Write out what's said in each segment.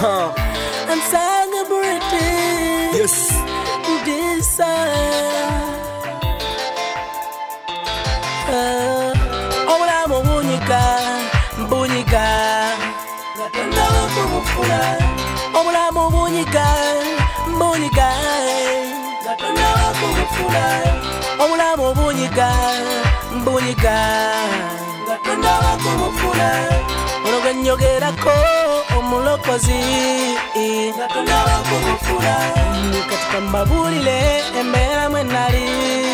I'm celebrating. Yes. This Omulamu bunyika Gatonda wakumufula. Omulamu bunyika Gatonda wakumufula. Omulamu bunyika Gatonda wakumufula. Ono gwe njogerako omulokozi Gatonda wakumufula. Katika mbabulile embeera mwe nali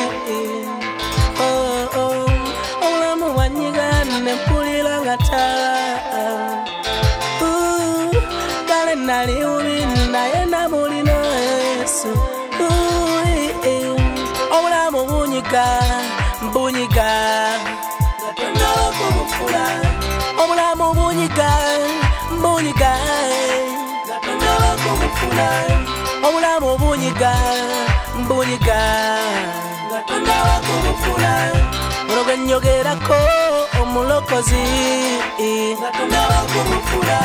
omulamu wanyiga nempulira nga taa kale nali ubi naye namulina Yesu omulamu bunyika Gatonda wakumufula. Omulamu bunyika Gatonda wakumufula. Omulamu bunyika Gatonda wakumufula. Ono gwe njogerako omulokozi Gatonda wakumufula.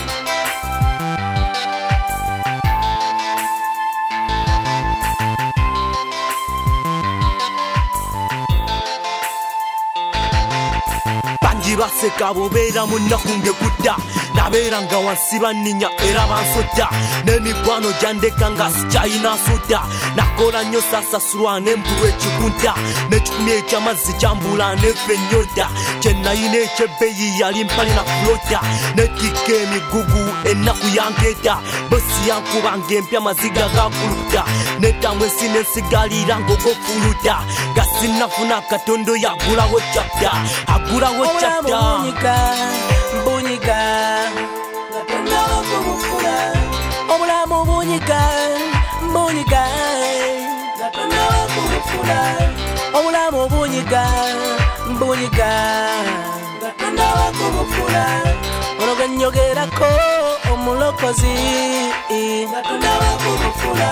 Baseka bobeera mu nnaku ng'ekutta nabeera nga wansi banninya era bansota n'emikwano gyandeka nga sikyayina nsota nakola nnyo saasasulwa n'embulwa ekikunta n'ekikumi eky'amazzi kyambula n'efe ennyota kye nayina ekyebbeeyi yali mpale na fulota n'etikka emigugu ennaku yangeeta bosi yankuba ng'empya maziga gakuluta n'ettamu ensi n'ensigalira ng'ogofuluta nga sinnafuna katondo yagulawo chapta agulawo chapta. Bunyika Gatonda wakumufula. Omulamu bunyika Gatonda wakumufula. Omulamu bunyika Gatonda wakumufula. Ono gwe njogerako omulokozi Gatonda wakumufula.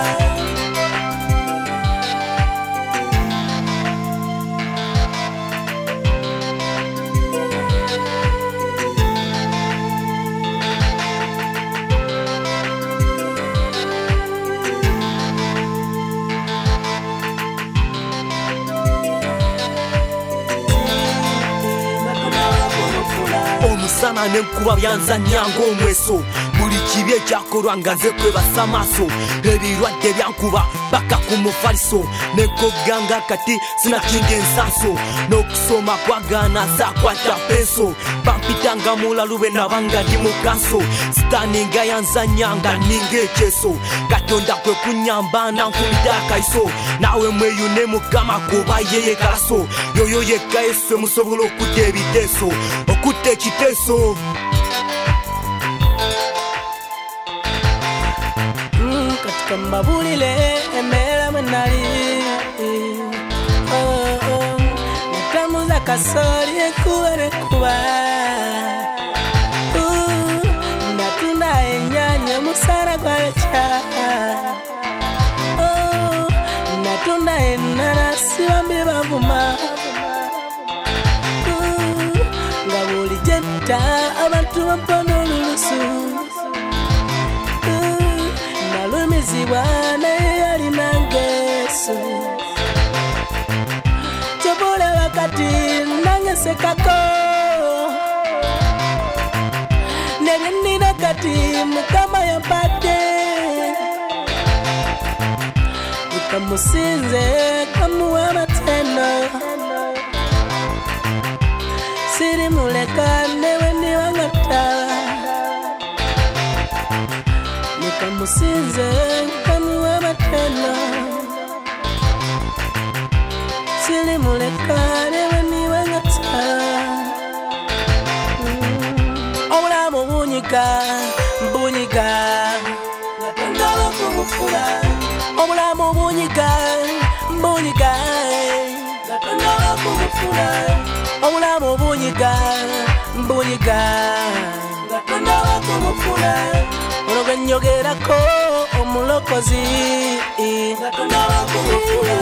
Omusana n'enkuba byanzanya ng'omweso buli kibi ekyakolwa nga nze kwebasa maaso ebirwadde byankuba paka ku mufaliso nekoganga kati sinakinga ensaaso n'okusoma kwagaana zaakwata penso bampitanga mulalu bwe nabanga ndi mu kanso sitaani nga yanzanya nga ninga ekyeso Katonda kwe kunyamba nankubita akaiso naawe mweyune Mukama kuba yeye kalaso yoyo yekka Yesu musobola okutta ebiteeso okutta ekiteeso. Katika mbabulile embeera mwe nali natambuza kasooli enkuba n'enkuba natunda ennyaanya omusaala gwayokya natunda ennanasi bambi bavuma nga buli gyetta abantu bampona olulusu nalumizibwa naye yalina ngeso kyobole wakati nange sekako nebyenina kati Mukama yampadde bikamusinze kamuwa amatendo sirimuleka newe ndiwangata nikamusinze kamuwa amatendo sirimuleka newe ndiwangata. Omulamu bunyika Gatonda wakumufula. Omulamu bunyika Gatonda wakumufula. Omulamu bunyika Gatonda wakumufula. Ono gwe njogerako omulokozi Gatonda wakumufula.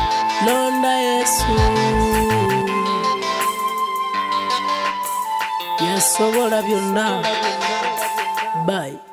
Londa Yesu yasobola byonna. Bye.